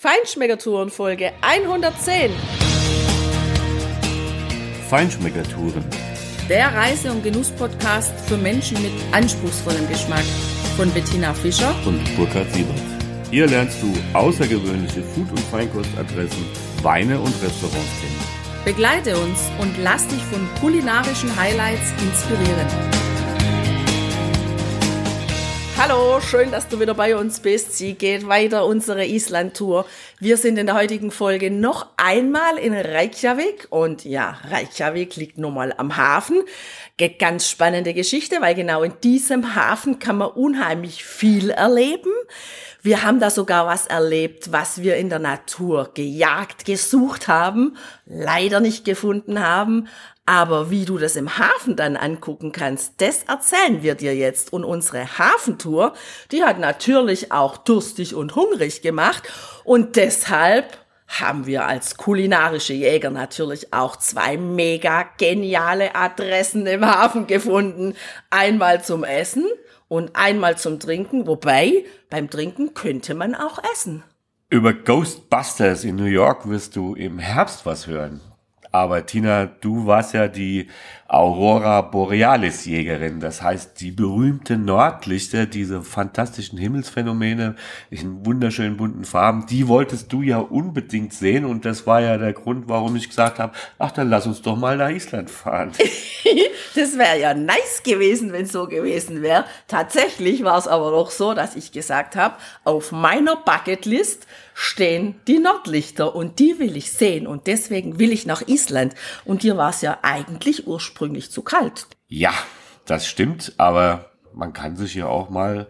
Feinschmeckertouren Folge 110. Feinschmeckertouren. Der Reise- und Genuss-Podcast für Menschen mit anspruchsvollem Geschmack von Bettina Fischer Und Burkhard Siebert. Hier lernst du außergewöhnliche Food- und Feinkostadressen, Weine und Restaurants kennen. Begleite uns und lass dich von kulinarischen Highlights inspirieren. Hallo, schön, dass du wieder bei uns bist. Sie geht weiter, unsere Island-Tour. Wir sind in der heutigen Folge noch einmal in Reykjavik. Und ja, Reykjavik liegt nun mal am Hafen. Ganz spannende Geschichte, weil genau in diesem Hafen kann man unheimlich viel erleben. Wir haben da sogar was erlebt, was wir in der Natur gejagt, gesucht haben, leider nicht gefunden haben. Aber wie du das im Hafen dann angucken kannst, das erzählen wir dir jetzt. Und unsere Hafentour, die hat natürlich auch durstig und hungrig gemacht. Und deshalb haben wir als kulinarische Jäger natürlich auch 2 mega geniale Adressen im Hafen gefunden. Einmal zum Essen und einmal zum Trinken. Wobei, beim Trinken könnte man auch essen. Über Ghostbusters in New York wirst du im Herbst was hören. Aber Tina, du warst ja die Aurora Borealis Jägerin. Das heißt, die berühmten Nordlichter, diese fantastischen Himmelsphänomene in wunderschönen bunten Farben, die wolltest du ja unbedingt sehen. Und das war ja der Grund, warum ich gesagt habe, ach, dann lass uns doch mal nach Island fahren. Das wäre ja nice gewesen, wenn es so gewesen wäre. Tatsächlich war es aber doch so, dass ich gesagt habe, auf meiner Bucketlist stehen die Nordlichter und die will ich sehen und deswegen will ich nach Island. Und dir war es ja eigentlich ursprünglich zu kalt. Ja, das stimmt, aber man kann sich ja auch mal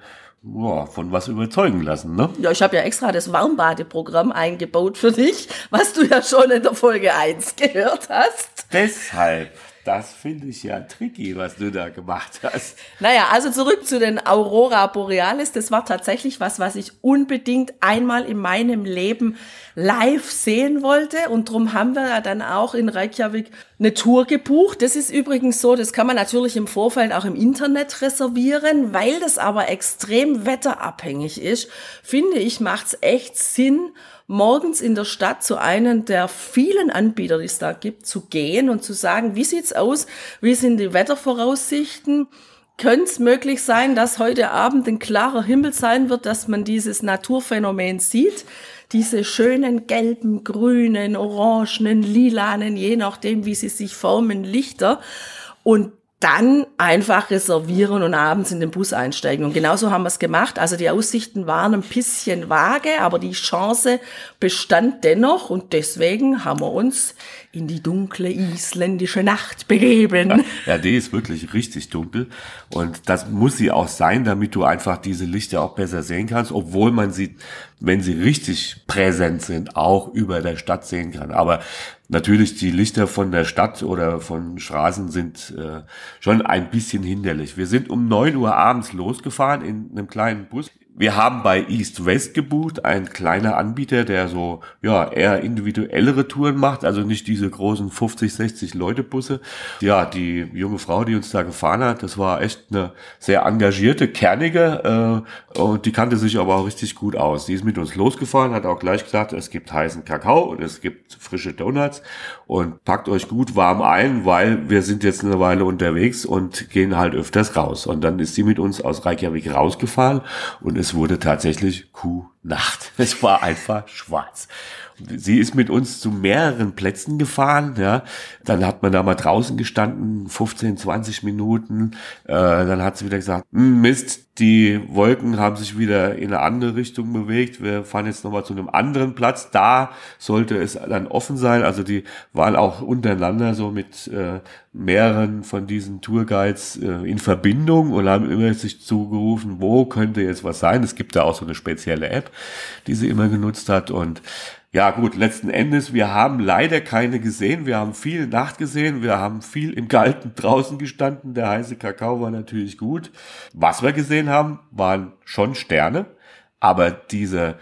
von was überzeugen lassen, ne? Ja, ich habe ja extra das Warmbadeprogramm eingebaut für dich, was du ja schon in der Folge 1 gehört hast. Deshalb, das finde ich ja tricky, was du da gemacht hast. Naja, also zurück zu den Aurora Borealis. Das war tatsächlich was ich unbedingt einmal in meinem Leben live sehen wollte. Und darum haben wir ja dann auch in Reykjavik eine Tour gebucht. Das ist übrigens so, das kann man natürlich im Vorfeld auch im Internet reservieren. Weil das aber extrem wetterabhängig ist, finde ich, macht es echt Sinn, morgens in der Stadt zu einem der vielen Anbieter, die es da gibt, zu gehen und zu sagen, wie sieht's aus, wie sind die Wettervoraussichten, könnte es möglich sein, dass heute Abend ein klarer Himmel sein wird, dass man dieses Naturphänomen sieht, diese schönen gelben, grünen, orangenen, lilanen, je nachdem, wie sie sich formen, Lichter und dann einfach reservieren und abends in den Bus einsteigen. Und genauso haben wir es gemacht. Also die Aussichten waren ein bisschen vage, aber die Chance bestand dennoch. Und deswegen haben wir uns in die dunkle isländische Nacht begeben. Ja, die ist wirklich richtig dunkel. Und das muss sie auch sein, damit du einfach diese Lichter auch besser sehen kannst, obwohl man sie, wenn sie richtig präsent sind, auch über der Stadt sehen kann. Aber natürlich, die Lichter von der Stadt oder von Straßen sind schon ein bisschen hinderlich. Wir sind um 9 Uhr abends losgefahren in einem kleinen Bus. Wir haben bei East West gebucht, ein kleiner Anbieter, der so eher individuellere Touren macht, also nicht diese großen 50, 60 Leute Busse. Ja, die junge Frau, die uns da gefahren hat, das war echt eine sehr engagierte, kernige und die kannte sich aber auch richtig gut aus. Die ist mit uns losgefahren, hat auch gleich gesagt, es gibt heißen Kakao und es gibt frische Donuts und packt euch gut warm ein, weil wir sind jetzt eine Weile unterwegs und gehen halt öfters raus. Und dann ist sie mit uns aus Reykjavik rausgefahren und es wurde tatsächlich Kuhnacht. Es war einfach schwarz. Sie ist mit uns zu mehreren Plätzen gefahren, ja. Dann hat man da mal draußen gestanden, 15, 20 Minuten. Dann hat sie wieder gesagt, Mist, die Wolken haben sich wieder in eine andere Richtung bewegt. Wir fahren jetzt nochmal zu einem anderen Platz. Da sollte es dann offen sein. Also die waren auch untereinander so mit mehreren von diesen Tourguides in Verbindung und haben immer sich zugerufen, wo könnte jetzt was sein. Es gibt da auch so eine spezielle App, die sie immer genutzt hat. Und ja gut, letzten Endes, wir haben leider keine gesehen. Wir haben viel Nacht gesehen. Wir haben viel im Kalten draußen gestanden. Der heiße Kakao war natürlich gut. Was wir gesehen haben, waren schon Sterne. Aber diese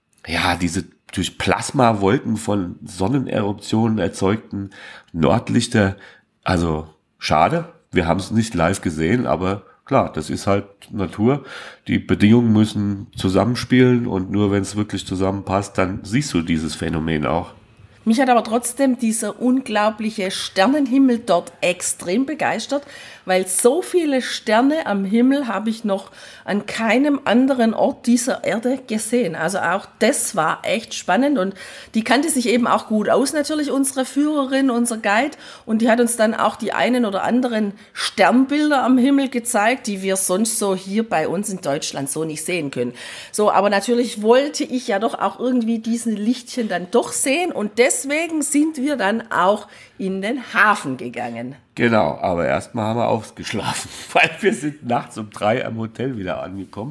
durch Plasmawolken von Sonneneruptionen erzeugten Nordlichter, also schade. Wir haben es nicht live gesehen, aber klar, das ist halt Natur. Die Bedingungen müssen zusammenspielen und nur wenn es wirklich zusammenpasst, dann siehst du dieses Phänomen auch. Mich hat aber trotzdem dieser unglaubliche Sternenhimmel dort extrem begeistert, weil so viele Sterne am Himmel habe ich noch an keinem anderen Ort dieser Erde gesehen. Also auch das war echt spannend und die kannte sich eben auch gut aus, natürlich unsere Führerin, unser Guide, und die hat uns dann auch die einen oder anderen Sternbilder am Himmel gezeigt, die wir sonst so hier bei uns in Deutschland so nicht sehen können. So, aber natürlich wollte ich ja doch auch irgendwie diesen Lichtchen dann doch sehen und deswegen sind wir dann auch in den Hafen gegangen. Genau, aber erstmal haben wir ausgeschlafen, weil wir sind nachts um 3 am Hotel wieder angekommen.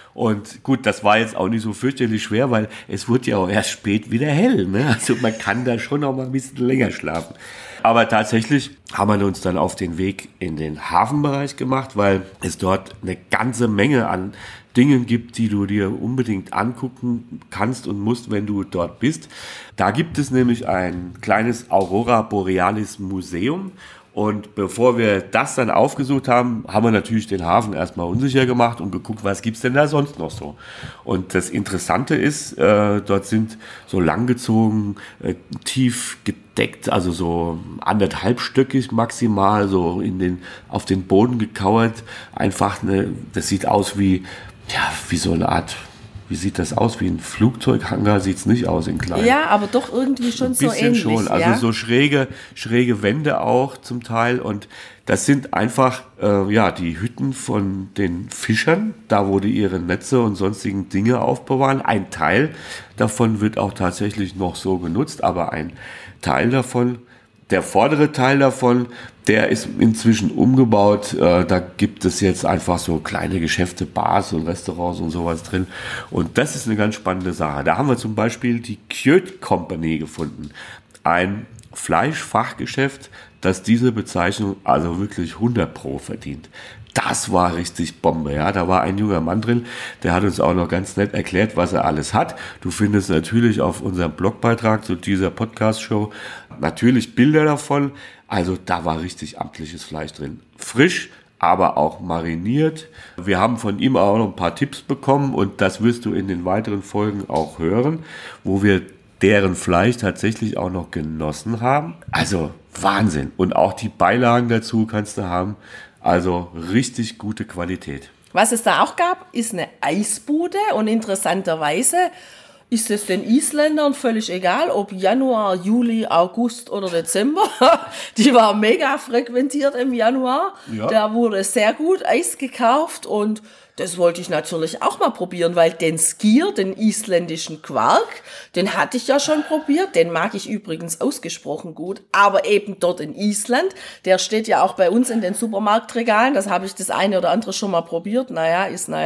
Und gut, das war jetzt auch nicht so fürchterlich schwer, weil es wurde ja auch erst spät wieder hell. Ne? Also man kann da schon auch mal ein bisschen länger schlafen. Aber tatsächlich haben wir uns dann auf den Weg in den Hafenbereich gemacht, weil es dort eine ganze Menge an Dingen gibt, die du dir unbedingt angucken kannst und musst, wenn du dort bist. Da gibt es nämlich ein kleines Aurora Borealis Museum. Und bevor wir das dann aufgesucht haben, haben wir natürlich den Hafen erstmal unsicher gemacht und geguckt, was gibt's denn da sonst noch so. Und das Interessante ist, dort sind so langgezogen, tief gedeckt, also so 1,5-stöckig maximal, so auf den Boden gekauert. Einfach das sieht aus wie so eine Art. Wie sieht das aus? Wie ein Flugzeughangar sieht's nicht aus in klein. Ja, aber doch irgendwie schon so ähnlich. Ein bisschen schon, also so schräge Wände auch zum Teil. Und das sind einfach die Hütten von den Fischern, da wo die ihre Netze und sonstigen Dinge aufbewahren. Ein Teil davon wird auch tatsächlich noch so genutzt, aber ein Teil davon, der vordere Teil davon, der ist inzwischen umgebaut. Da gibt es jetzt einfach so kleine Geschäfte, Bars und Restaurants und sowas drin. Und das ist eine ganz spannende Sache. Da haben wir zum Beispiel die Kjöt Company gefunden. Ein Fleischfachgeschäft, das diese Bezeichnung also wirklich 100% verdient. Das war richtig Bombe, ja. Da war ein junger Mann drin, der hat uns auch noch ganz nett erklärt, was er alles hat. Du findest natürlich auf unserem Blogbeitrag zu dieser Podcast-Show natürlich Bilder davon. Also da war richtig amtliches Fleisch drin. Frisch, aber auch mariniert. Wir haben von ihm auch noch ein paar Tipps bekommen und das wirst du in den weiteren Folgen auch hören, wo wir deren Fleisch tatsächlich auch noch genossen haben. Also Wahnsinn. Und auch die Beilagen dazu kannst du haben. Also richtig gute Qualität. Was es da auch gab, ist eine Eisbude und interessanterweise ist es den Isländern völlig egal, ob Januar, Juli, August oder Dezember. Die war mega frequentiert im Januar. Ja. Da wurde sehr gut Eis gekauft und das wollte ich natürlich auch mal probieren, weil den Skyr, den isländischen Quark, den hatte ich ja schon probiert. Den mag ich übrigens ausgesprochen gut, aber eben dort in Island. Der steht ja auch bei uns in den Supermarktregalen. Das habe ich das eine oder andere schon mal probiert. Ja,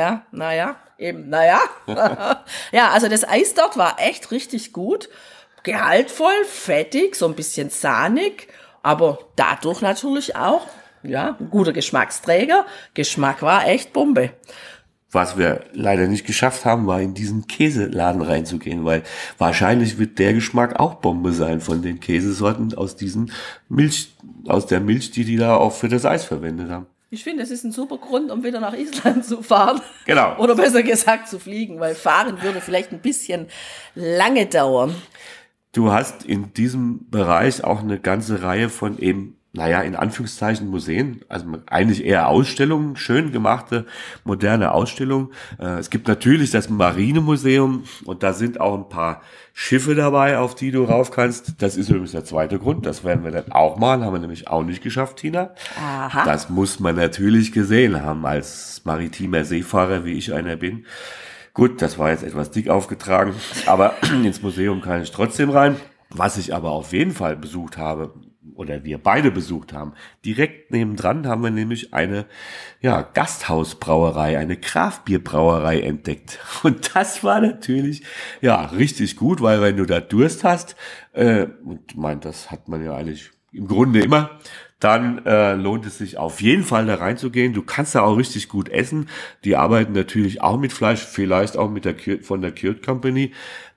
also das Eis dort war echt richtig gut. Gehaltvoll, fettig, so ein bisschen sahnig, aber dadurch natürlich auch ein guter Geschmacksträger. Geschmack war echt Bombe. Was wir leider nicht geschafft haben, war in diesen Käseladen reinzugehen, weil wahrscheinlich wird der Geschmack auch Bombe sein von den Käsesorten aus der Milch, die da auch für das Eis verwendet haben. Ich finde, es ist ein super Grund, um wieder nach Island zu fahren. Genau. Oder besser gesagt zu fliegen, weil fahren würde vielleicht ein bisschen lange dauern. Du hast in diesem Bereich auch eine ganze Reihe von eben in Anführungszeichen Museen, also eigentlich eher Ausstellungen, schön gemachte, moderne Ausstellungen. Es gibt natürlich das Marinemuseum und da sind auch ein paar Schiffe dabei, auf die du rauf kannst. Das ist übrigens der zweite Grund, das werden wir dann auch machen, haben wir nämlich auch nicht geschafft, Tina. Aha. Das muss man natürlich gesehen haben, als maritimer Seefahrer, wie ich einer bin. Gut, das war jetzt etwas dick aufgetragen, aber ins Museum kann ich trotzdem rein. Was ich aber auf jeden Fall besucht habe, oder wir beide besucht haben. Direkt nebendran haben wir nämlich eine Gasthausbrauerei, eine Craftbierbrauerei entdeckt. Und das war natürlich richtig gut, weil wenn du da Durst hast, das hat man ja eigentlich im Grunde immer, dann lohnt es sich auf jeden Fall da reinzugehen. Du kannst da auch richtig gut essen. Die arbeiten natürlich auch mit Fleisch, vielleicht auch von der Kjöt Company.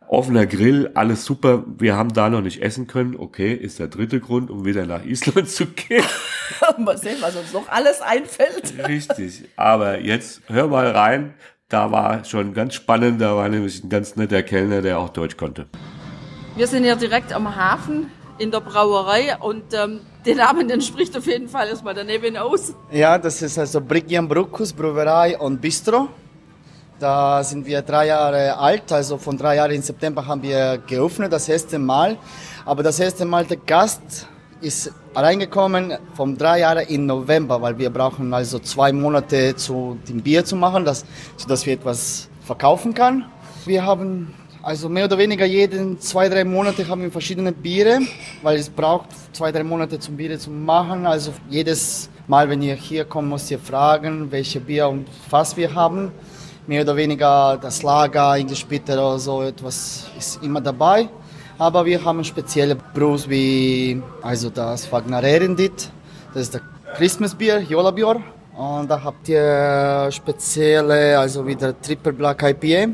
Offener Grill, alles super. Wir haben da noch nicht essen können. Okay, ist der dritte Grund, um wieder nach Island zu gehen. Mal sehen, was uns noch alles einfällt. Richtig. Aber jetzt hör mal rein. Da war schon ganz spannend. Da war nämlich ein ganz netter Kellner, der auch Deutsch konnte. Wir sind hier direkt am Hafen in der Brauerei und den Namen, den spricht auf jeden Fall erstmal daneben aus. Ja, das ist also Brigjan Brukus Brauerei und Bistro. Da sind wir 3 Jahre alt, also von 3 Jahren im September haben wir geöffnet, das erste Mal. Aber das erste Mal der Gast ist reingekommen vom 3 Jahren im November, weil wir brauchen also 2 Monate zu dem Bier zu machen, sodass wir etwas verkaufen können. Wir haben also mehr oder weniger jeden 2-3 Monate haben wir verschiedene Biere, weil es braucht 2-3 Monate zum Bier zu machen. Also jedes Mal, wenn ihr hier kommt, müsst ihr fragen, welche Bier und was wir haben. Mehr oder weniger das Lager, English Bitter oder so etwas ist immer dabei. Aber wir haben spezielle Brews wie also das Wagnarerendit, das ist der Christmas Bier, Jolabior. Und da habt ihr spezielle, also wieder Triple Black IPA.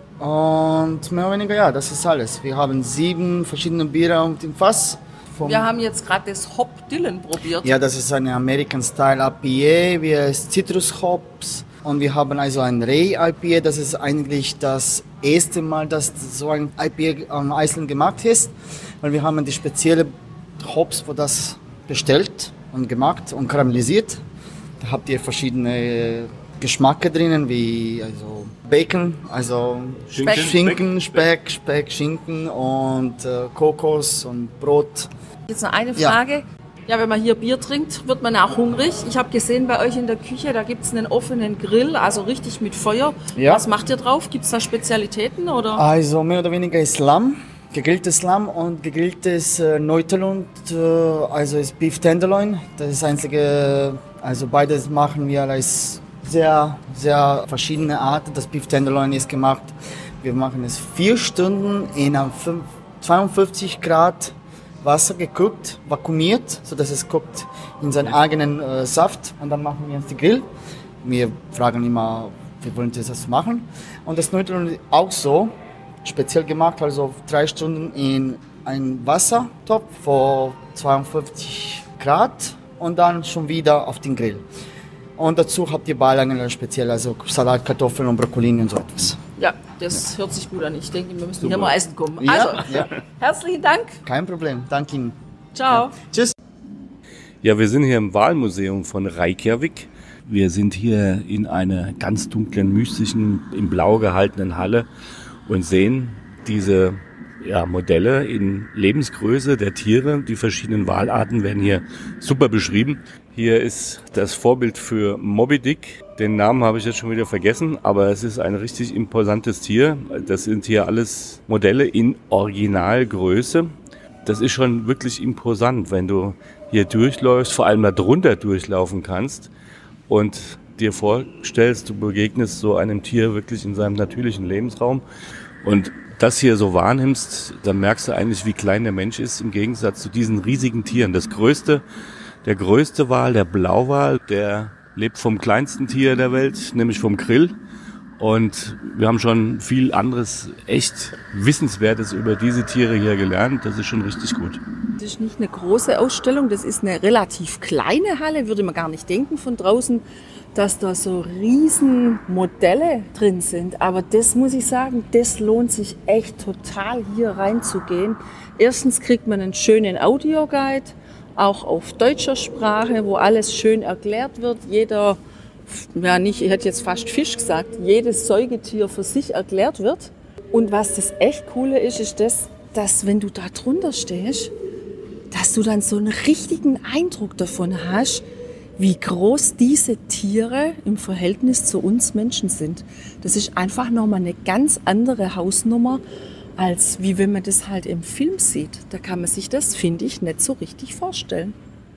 Und mehr oder weniger, ja, das ist alles. Wir haben 7 verschiedene Biere auf dem Fass. Wir haben jetzt gerade das Hop Dylan probiert. Ja, das ist eine American Style IPA, wie es Citrus Hops. Und wir haben also ein Ray IPA, das ist eigentlich das erste Mal, dass so ein IPA am Island gemacht ist. Weil wir haben die spezielle Hops für das bestellt und gemacht und karamellisiert. Da habt ihr verschiedene Geschmacke drinnen, wie also Bacon, also Schinken, Speck, Schinken und Kokos und Brot. Jetzt noch eine Frage. Ja, wenn man hier Bier trinkt, wird man auch hungrig. Ich habe gesehen, bei euch in der Küche, da gibt es einen offenen Grill, also richtig mit Feuer. Ja. Was macht ihr drauf? Gibt es da Spezialitäten? Oder? Also mehr oder weniger ist Lamm, gegrilltes Lamm und gegrilltes Neutelund, also ist Beef Tenderloin. Das ist das einzige, also beides machen wir als sehr, sehr verschiedene Arten. Das Beef Tenderloin ist gemacht, wir machen es 4 Stunden in einem 52 Grad Wasser gekocht, vakuumiert, sodass es kocht in seinen eigenen Saft und dann machen wir uns den Grill. Wir fragen immer, wir wollen das machen. Und das Nudeln auch so, speziell gemacht, also 3 Stunden in einen Wassertopf vor 52 Grad und dann schon wieder auf den Grill. Und dazu habt ihr Beilagen speziell, also Salat, Kartoffeln und Brokkoli und so etwas. Ja, das hört sich gut an. Ich denke, wir müssen Super. hier mal essen kommen. Ja, Also, ja. herzlichen Dank. Kein Problem, danke Ihnen. Ciao. Ja. Tschüss. Ja, wir sind hier im Walmuseum von Reykjavik. Wir sind hier in einer ganz dunklen, mystischen, in Blau gehaltenen Halle und sehen diese Modelle in Lebensgröße der Tiere. Die verschiedenen Walarten werden hier super beschrieben. Hier ist das Vorbild für Moby Dick. Den Namen habe ich jetzt schon wieder vergessen, aber es ist ein richtig imposantes Tier. Das sind hier alles Modelle in Originalgröße. Das ist schon wirklich imposant, wenn du hier durchläufst, vor allem da drunter durchlaufen kannst und dir vorstellst, du begegnest so einem Tier wirklich in seinem natürlichen Lebensraum und das hier so wahrnimmst, dann merkst du eigentlich, wie klein der Mensch ist im Gegensatz zu diesen riesigen Tieren. Der größte Wal, der Blauwal, der lebt vom kleinsten Tier der Welt, nämlich vom Krill. Und wir haben schon viel anderes, echt Wissenswertes über diese Tiere hier gelernt. Das ist schon richtig gut. Das ist nicht eine große Ausstellung, das ist eine relativ kleine Halle, würde man gar nicht denken von draußen, dass da so riesen Modelle drin sind. Aber das muss ich sagen, das lohnt sich echt total hier reinzugehen. Erstens kriegt man einen schönen Audioguide, auch auf deutscher Sprache, wo alles schön erklärt wird. Ich hätte jetzt fast Fisch gesagt, jedes Säugetier für sich erklärt wird. Und was das echt Coole ist, ist das, dass wenn du da drunter stehst, dass du dann so einen richtigen Eindruck davon hast, wie groß diese Tiere im Verhältnis zu uns Menschen sind. Das ist einfach nochmal eine ganz andere Hausnummer, als wie wenn man das halt im Film sieht. Da kann man sich das, finde ich, nicht so richtig vorstellen.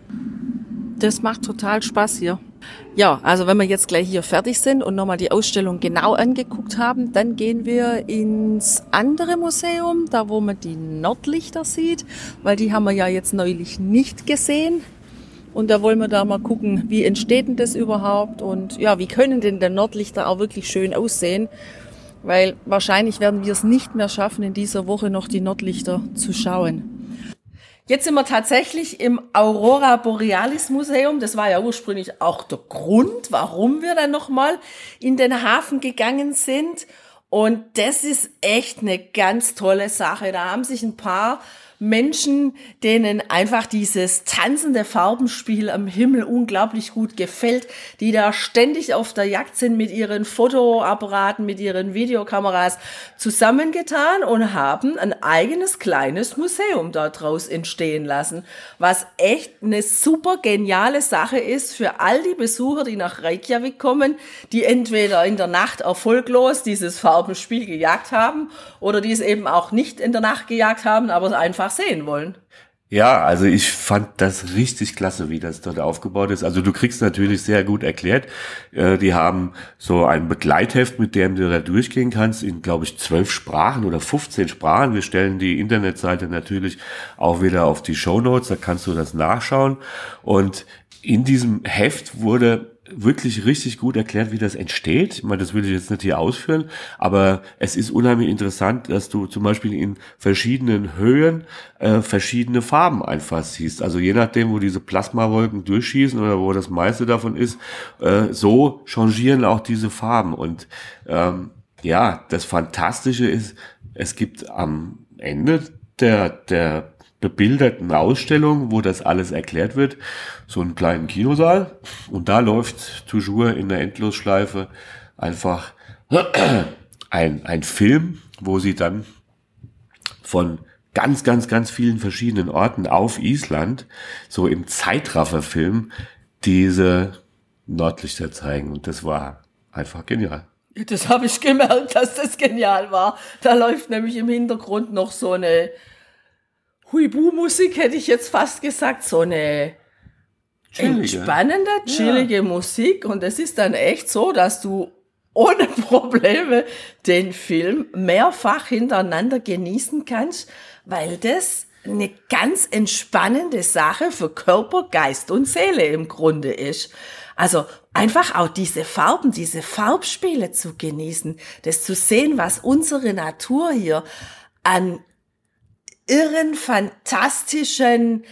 Das macht total Spaß hier. Ja, also wenn wir jetzt gleich hier fertig sind und nochmal die Ausstellung genau angeguckt haben, dann gehen wir ins andere Museum, da wo man die Nordlichter sieht, weil die haben wir ja jetzt neulich nicht gesehen. Und da wollen wir da mal gucken, wie entsteht denn das überhaupt und ja, wie können denn die Nordlichter auch wirklich schön aussehen. weil wahrscheinlich werden wir es nicht mehr schaffen, in dieser Woche noch die Nordlichter zu schauen. Jetzt sind wir tatsächlich im Aurora Borealis Museum. Das war ja ursprünglich auch der Grund, warum wir dann nochmal in den Hafen gegangen sind. Und das ist echt eine ganz tolle Sache. Da haben sich ein paar Menschen, denen einfach dieses tanzende Farbenspiel am Himmel unglaublich gut gefällt, die da ständig auf der Jagd sind mit ihren Fotoapparaten, mit ihren Videokameras zusammengetan und haben ein eigenes kleines Museum da draus entstehen lassen, was echt eine super geniale Sache ist für all die Besucher, die nach Reykjavik kommen, die entweder in der Nacht erfolglos dieses Farbenspiel gejagt haben oder die es eben auch nicht in der Nacht gejagt haben, aber es einfach sehen wollen. Ja, also ich fand das richtig klasse, wie das dort aufgebaut ist. Also du kriegst natürlich sehr gut erklärt. Die haben so ein Begleitheft, mit dem du da durchgehen kannst, in, glaube ich, 12 Sprachen oder 15 Sprachen. Wir stellen die Internetseite natürlich auch wieder auf die Shownotes, da kannst du das nachschauen. Und in diesem Heft wurde wirklich richtig gut erklärt, wie das entsteht. Ich meine, das will ich jetzt nicht hier ausführen, aber es ist unheimlich interessant, dass du zum Beispiel in verschiedenen Höhen verschiedene Farben einfach siehst. Also je nachdem, wo diese Plasmawolken durchschießen oder wo das meiste davon ist, so changieren auch diese Farben. Und ja, das Fantastische ist, es gibt am Ende der bebilderten Ausstellung, wo das alles erklärt wird, so einen kleinen Kinosaal, und da läuft toujours in der Endlosschleife einfach ein Film, wo sie dann von ganz, ganz, ganz vielen verschiedenen Orten auf Island so im Zeitrafferfilm diese Nordlichter zeigen, und das war einfach genial. Das habe ich gemerkt, dass das genial war. Da läuft nämlich im Hintergrund noch so eine Huibu-Musik, hätte ich jetzt fast gesagt, so eine entspannende, chillige Musik. Und es ist dann echt so, dass du ohne Probleme den Film mehrfach hintereinander genießen kannst, weil das eine ganz entspannende Sache für Körper, Geist und Seele im Grunde ist. Also einfach auch diese Farben, diese Farbspiele zu genießen, das zu sehen, was unsere Natur hier an irren, fantastischen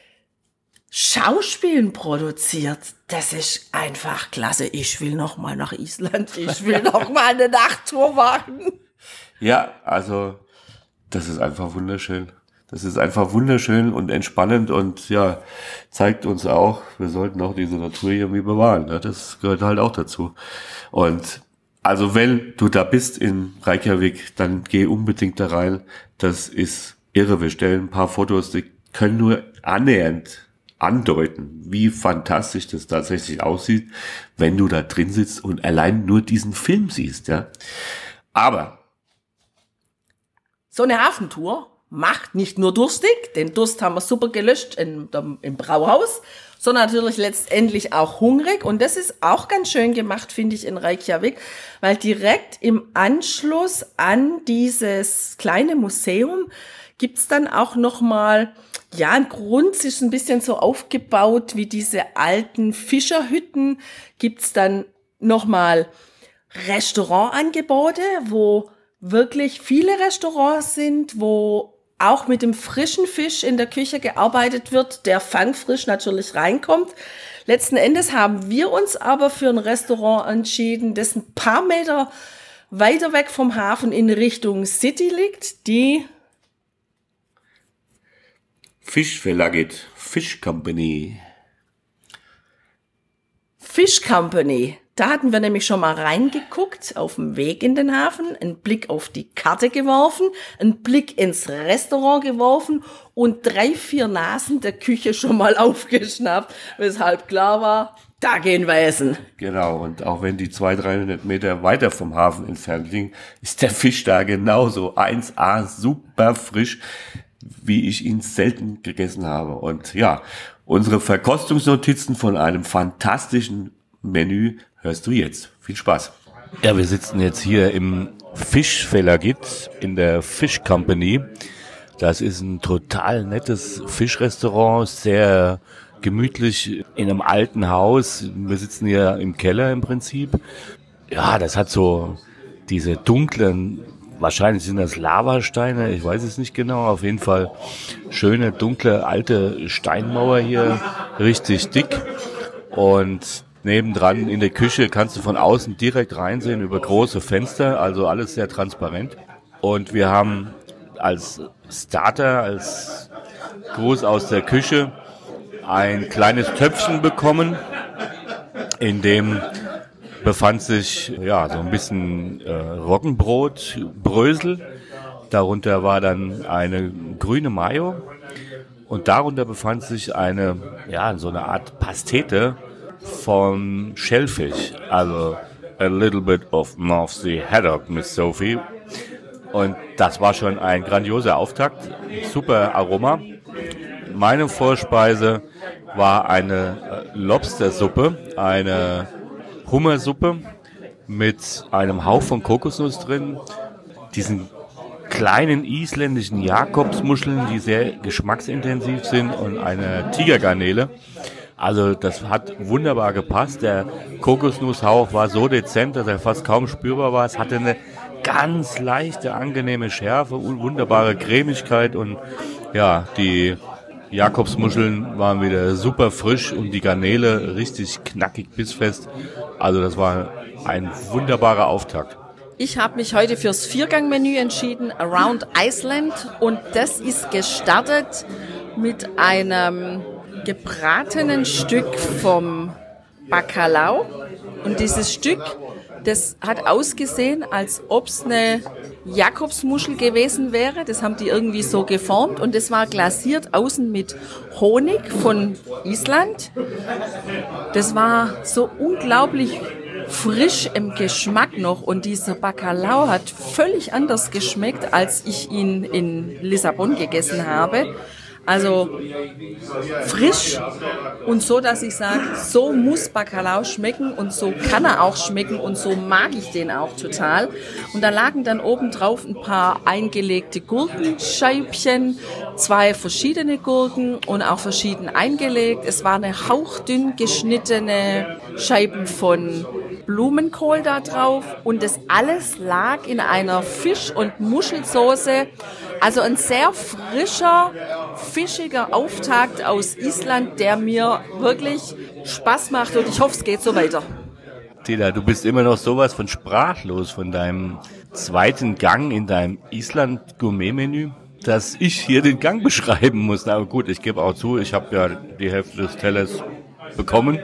Schauspielen produziert. Das ist einfach klasse. Ich will noch mal nach Island. Ich will noch mal eine Nachttour machen. Ja, also das ist einfach wunderschön. Das ist einfach wunderschön und entspannend und ja, zeigt uns auch, wir sollten auch diese Natur irgendwie bewahren. Ne? Das gehört halt auch dazu. Und also wenn du da bist in Reykjavik, dann geh unbedingt da rein. Das ist irre. Wir stellen ein paar Fotos, die können nur annähernd andeuten, wie fantastisch das tatsächlich aussieht, wenn du da drin sitzt und allein nur diesen Film siehst, ja. Aber so eine Hafentour macht nicht nur durstig, den Durst haben wir super gelöscht im Brauhaus, sondern natürlich letztendlich auch hungrig. Und das ist auch ganz schön gemacht, finde ich, in Reykjavik, weil direkt im Anschluss an dieses kleine Museum gibt's dann auch nochmal, ja, ein Grund, es ist ein bisschen so aufgebaut wie diese alten Fischerhütten, gibt's dann nochmal Restaurantangebote, wo wirklich viele Restaurants sind, wo auch mit dem frischen Fisch in der Küche gearbeitet wird, der fangfrisch natürlich reinkommt. Letzten Endes haben wir uns aber für ein Restaurant entschieden, das ein paar Meter weiter weg vom Hafen in Richtung City liegt, die Fiskfélagið, Fish Company. Fish Company. Da hatten wir nämlich schon mal reingeguckt, auf dem Weg in den Hafen, einen Blick auf die Karte geworfen, einen Blick ins Restaurant geworfen und 3-4 Nasen der Küche schon mal aufgeschnappt, weshalb klar war, da gehen wir essen. Genau, und auch wenn die 200-300 Meter weiter vom Hafen entfernt liegen, ist der Fisch da genauso 1A, super frisch, wie ich ihn selten gegessen habe. Und ja, unsere Verkostungsnotizen von einem fantastischen Menü hörst du jetzt. Viel Spaß. Ja, wir sitzen jetzt hier im Fiskfélagið in der Fish Company. Das ist ein total nettes Fischrestaurant, sehr gemütlich in einem alten Haus. Wir sitzen hier im Keller im Prinzip. Ja, das hat so diese dunklen, wahrscheinlich sind das Lavasteine, ich weiß es nicht genau, auf jeden Fall schöne, dunkle, alte Steinmauer hier, richtig dick. Und nebendran in der Küche kannst du von außen direkt reinsehen über große Fenster, also alles sehr transparent. Und wir haben als Starter, als Gruß aus der Küche, ein kleines Töpfchen bekommen, in dem befand sich so ein bisschen Roggenbrot, Brösel. Darunter war dann eine grüne Mayo und darunter befand sich so eine Art Pastete vom Shellfish. Also a little bit of North Sea haddock, Miss Sophie. Und das war schon ein grandioser Auftakt, super Aroma. Meine Vorspeise war eine Lobstersuppe, eine Hummersuppe mit einem Hauch von Kokosnuss drin, diesen kleinen isländischen Jakobsmuscheln, die sehr geschmacksintensiv sind, und eine Tigergarnele. Also das hat wunderbar gepasst. Der Kokosnusshauch war so dezent, dass er fast kaum spürbar war. Es hatte eine ganz leichte, angenehme Schärfe, wunderbare Cremigkeit und die Jakobsmuscheln waren wieder super frisch und die Garnele richtig knackig bissfest. Also das war ein wunderbarer Auftakt. Ich habe mich heute fürs Viergangmenü entschieden, Around Iceland, und das ist gestartet mit einem gebratenen Stück vom Bacalhau. Und dieses Stück, das hat ausgesehen, als ob es eine Jakobsmuschel gewesen wäre. Das haben die irgendwie so geformt und es war glasiert außen mit Honig von Island. Das war so unglaublich frisch im Geschmack noch und dieser Bacalhau hat völlig anders geschmeckt, als ich ihn in Lissabon gegessen habe. Also frisch und so, dass ich sage, so muss Bacalhau schmecken und so kann er auch schmecken und so mag ich den auch total. Und da lagen dann obendrauf ein paar eingelegte Gurkenscheibchen, 2 verschiedene Gurken und auch verschieden eingelegt. Es war eine hauchdünn geschnittene Scheiben von Blumenkohl da drauf und das alles lag in einer Fisch- und Muschelsoße. Also ein sehr frischer, fischiger Auftakt aus Island, der mir wirklich Spaß macht und ich hoffe, es geht so weiter. Tila, du bist immer noch sowas von sprachlos von deinem zweiten Gang in deinem Island-Gourmet-Menü, dass ich hier den Gang beschreiben muss. Na gut, ich gebe auch zu, ich habe ja die Hälfte des Tellers bekommen.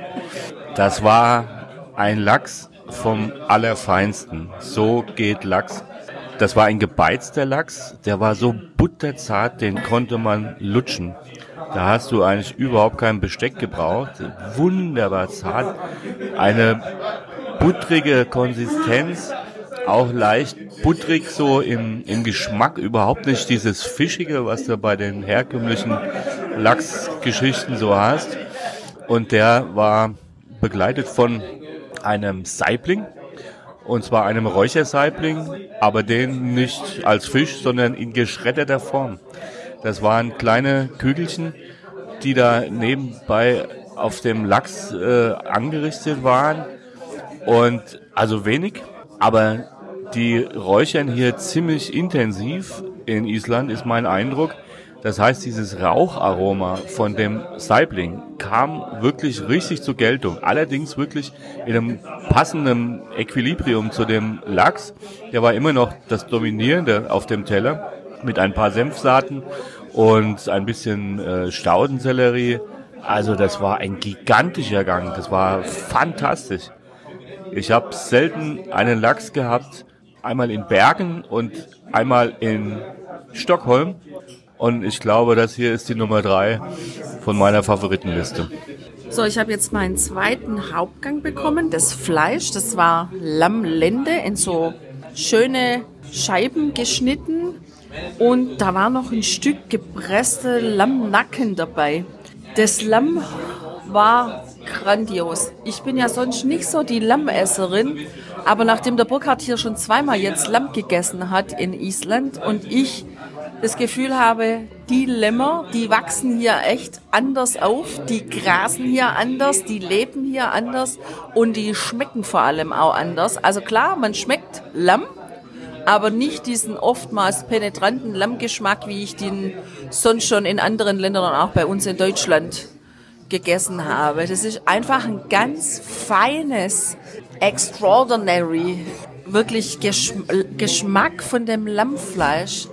Das war ein Lachs vom Allerfeinsten. So geht Lachs. Das war ein gebeizter Lachs, der war so butterzart, den konnte man lutschen. Da hast du eigentlich überhaupt kein Besteck gebraucht. Wunderbar zart. Eine buttrige Konsistenz, auch leicht buttrig so im Geschmack. Überhaupt nicht dieses Fischige, was du bei den herkömmlichen Lachsgeschichten so hast. Und der war begleitet von einem Saibling. Und zwar einem Räuchersaibling, aber den nicht als Fisch, sondern in geschredderter Form. Das waren kleine Kügelchen, die da nebenbei auf dem Lachs angerichtet waren. Und also wenig, aber die räuchern hier ziemlich intensiv in Island, ist mein Eindruck. Das heißt, dieses Raucharoma von dem Saibling kam wirklich richtig zur Geltung. Allerdings wirklich in einem passenden Equilibrium zu dem Lachs. Der war immer noch das Dominierende auf dem Teller mit ein paar Senfsaaten und ein bisschen Staudensellerie. Also das war ein gigantischer Gang. Das war fantastisch. Ich habe selten einen Lachs gehabt, einmal in Bergen und einmal in Stockholm. Und ich glaube, das hier ist die Nummer 3 von meiner Favoritenliste. So, ich habe jetzt meinen zweiten Hauptgang bekommen. Das Fleisch, das war Lammlende in so schöne Scheiben geschnitten. Und da war noch ein Stück gepresste Lammnacken dabei. Das Lamm war grandios. Ich bin ja sonst nicht so die Lammesserin. Aber nachdem der Burkhard hier schon zweimal jetzt Lamm gegessen hat in Island und ich das Gefühl habe, die Lämmer, die wachsen hier echt anders auf, die grasen hier anders, die leben hier anders und die schmecken vor allem auch anders. Also klar, man schmeckt Lamm, aber nicht diesen oftmals penetranten Lammgeschmack, wie ich den sonst schon in anderen Ländern und auch bei uns in Deutschland gegessen habe. Das ist einfach ein ganz feines, extraordinary, wirklich Geschmack von dem Lammfleisch.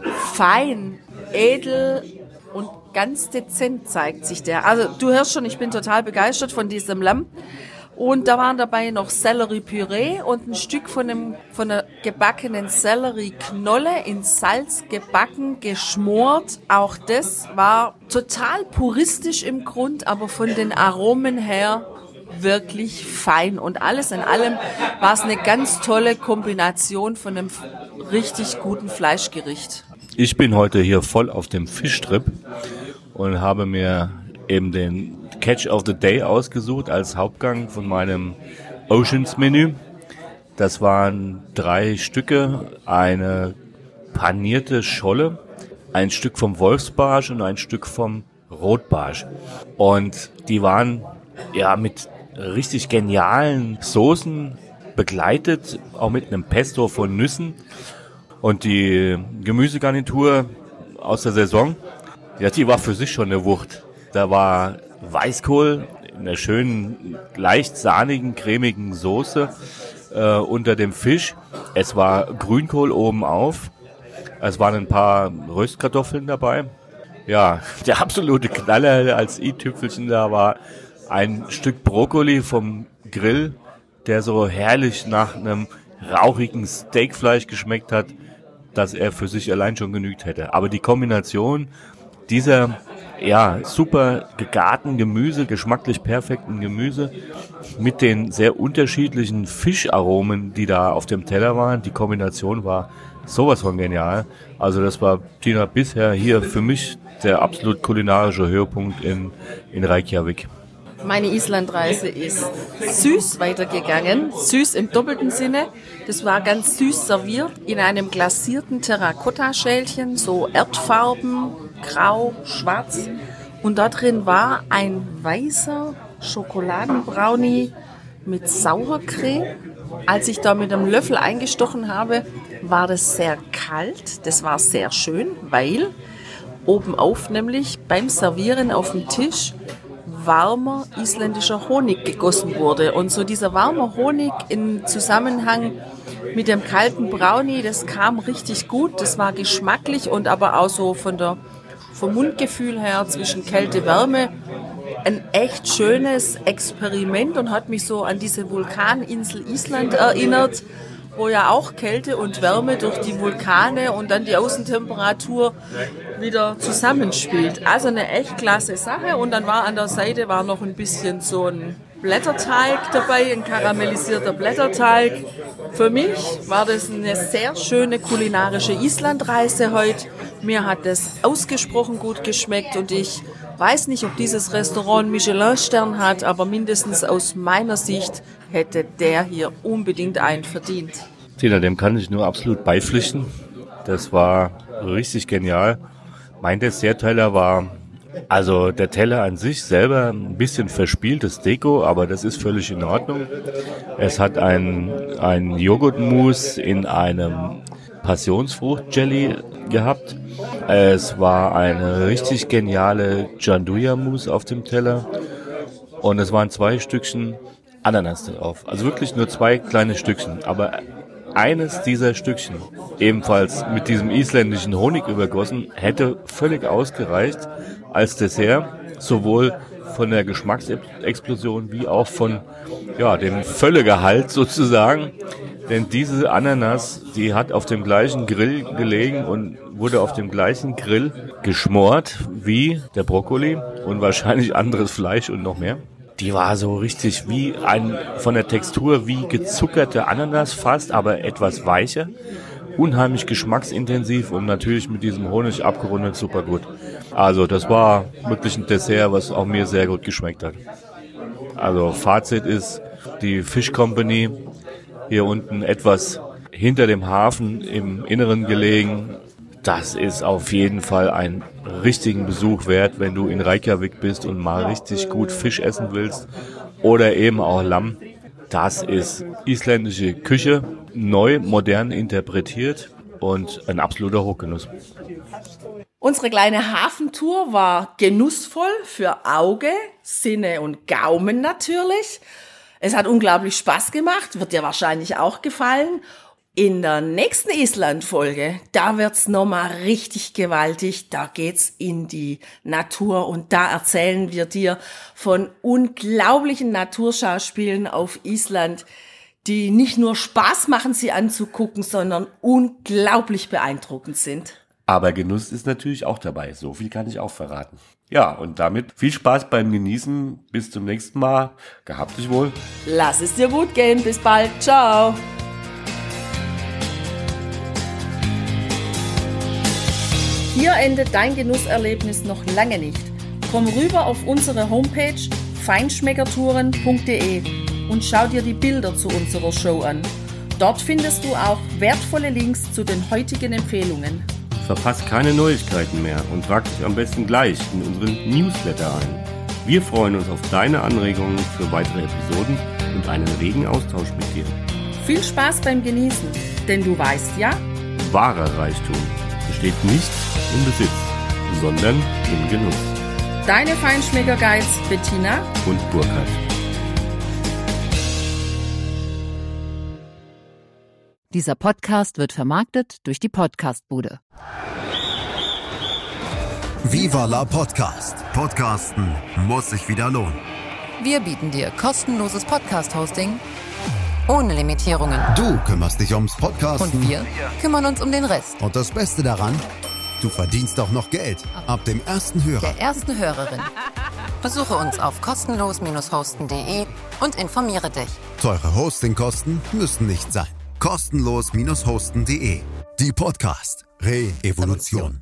Fein, edel und ganz dezent zeigt sich der. Also du hörst schon, ich bin total begeistert von diesem Lamm. Und da waren dabei noch Selleriepüree und ein Stück von der gebackenen Sellerieknolle in Salz gebacken, geschmort. Auch das war total puristisch im Grund, aber von den Aromen her wirklich fein. Und alles in allem war es eine ganz tolle Kombination von einem richtig guten Fleischgericht. Ich bin heute hier voll auf dem Fischtrip und habe mir eben den Catch of the Day ausgesucht als Hauptgang von meinem Oceans-Menü. Das waren 3 Stücke, eine panierte Scholle, ein Stück vom Wolfsbarsch und ein Stück vom Rotbarsch. Und die waren ja mit richtig genialen Soßen begleitet, auch mit einem Pesto von Nüssen. Und die Gemüsegarnitur aus der Saison, ja, die war für sich schon eine Wucht. Da war Weißkohl in einer schönen, leicht sahnigen, cremigen Soße unter dem Fisch. Es war Grünkohl oben auf. Es waren ein paar Röstkartoffeln dabei. Ja, der absolute Knaller als i-Tüpfelchen da war ein Stück Brokkoli vom Grill, der so herrlich nach einem rauchigen Steakfleisch geschmeckt hat, dass er für sich allein schon genügt hätte. Aber die Kombination dieser super gegarten Gemüse, geschmacklich perfekten Gemüse mit den sehr unterschiedlichen Fischaromen, die da auf dem Teller waren, die Kombination war sowas von genial. Also das war, Tina, bisher hier für mich der absolut kulinarische Höhepunkt in Reykjavik. Meine Islandreise ist süß weitergegangen, süß im doppelten Sinne. Das war ganz süß serviert in einem glasierten Terrakotta-Schälchen, so Erdfarben, grau, schwarz. Und da drin war ein weißer Schokoladenbrownie mit Sauercreme. Als ich da mit einem Löffel eingestochen habe, war das sehr kalt. Das war sehr schön, weil obenauf nämlich beim Servieren auf dem Tisch warmer isländischer Honig gegossen wurde. Und so dieser warme Honig im Zusammenhang mit dem kalten Brownie, das kam richtig gut. Das war geschmacklich und aber auch so vom Mundgefühl her zwischen Kälte, Wärme ein echt schönes Experiment und hat mich so an diese Vulkaninsel Island erinnert, wo ja auch Kälte und Wärme durch die Vulkane und dann die Außentemperatur wieder zusammenspielt. Also eine echt klasse Sache. Und dann war an der Seite noch ein bisschen so ein Blätterteig dabei, ein karamellisierter Blätterteig. Für mich war das eine sehr schöne kulinarische Islandreise heute. Mir hat das ausgesprochen gut geschmeckt und ich weiß nicht, ob dieses Restaurant einen Michelin-Stern hat, aber mindestens aus meiner Sicht hätte der hier unbedingt einen verdient. Tina, dem kann ich nur absolut beipflichten. Das war richtig genial. Mein Dessertteller war, also der Teller an sich selber ein bisschen verspieltes Deko, aber das ist völlig in Ordnung. Es hat ein Joghurtmousse in einem Passionsfrucht-Jelly gehabt. Es war eine richtig geniale Gianduja-Mousse auf dem Teller und es waren 2 Stückchen Ananas drauf. Also wirklich nur 2 kleine Stückchen, aber eines dieser Stückchen, ebenfalls mit diesem isländischen Honig übergossen, hätte völlig ausgereicht als Dessert, sowohl von der Geschmacksexplosion wie auch von dem Völlegehalt sozusagen. Denn diese Ananas, die hat auf dem gleichen Grill gelegen und wurde auf dem gleichen Grill geschmort wie der Brokkoli und wahrscheinlich anderes Fleisch und noch mehr. Die war so richtig wie von der Textur wie gezuckerte Ananas fast, aber etwas weicher, unheimlich geschmacksintensiv und natürlich mit diesem Honig abgerundet super gut. Also das war wirklich ein Dessert, was auch mir sehr gut geschmeckt hat. Also Fazit ist, die Fish Company hier unten etwas hinter dem Hafen im Inneren gelegen, Das ist auf jeden Fall einen richtigen Besuch wert, wenn du in Reykjavik bist und mal richtig gut Fisch essen willst oder eben auch Lamm. Das ist isländische Küche, neu, modern interpretiert und ein absoluter Hochgenuss. Unsere kleine Hafentour war genussvoll für Auge, Sinne und Gaumen natürlich. Es hat unglaublich Spaß gemacht, wird dir wahrscheinlich auch gefallen. In der nächsten Island-Folge, da wird's nochmal richtig gewaltig. Da geht's in die Natur und da erzählen wir dir von unglaublichen Naturschauspielen auf Island, die nicht nur Spaß machen, sie anzugucken, sondern unglaublich beeindruckend sind. Aber Genuss ist natürlich auch dabei. So viel kann ich auch verraten. Ja, und damit viel Spaß beim Genießen. Bis zum nächsten Mal. Gehabt dich wohl. Lass es dir gut gehen. Bis bald. Ciao. Hier endet dein Genusserlebnis noch lange nicht. Komm rüber auf unsere Homepage feinschmeckertouren.de und schau dir die Bilder zu unserer Show an. Dort findest du auch wertvolle Links zu den heutigen Empfehlungen. Verpasst keine Neuigkeiten mehr und trag dich am besten gleich in unseren Newsletter ein. Wir freuen uns auf deine Anregungen für weitere Episoden und einen regen Austausch mit dir. Viel Spaß beim Genießen, denn du weißt ja, wahrer Reichtum besteht nicht im Besitz, sondern im Genuss. Deine Feinschmecker-Guides Bettina und Burkhard. Dieser Podcast wird vermarktet durch die Podcastbude. Viva la Podcast. Podcasten muss sich wieder lohnen. Wir bieten dir kostenloses Podcast-Hosting ohne Limitierungen. Du kümmerst dich ums Podcasten. Und wir kümmern uns um den Rest. Und das Beste daran, du verdienst auch noch Geld. Ab dem ersten Hörer. Der ersten Hörerin. Besuche uns auf kostenlos-hosten.de und informiere dich. Teure Hostingkosten müssen nicht sein. Kostenlos-hosten.de. Die Podcast Re-Evolution.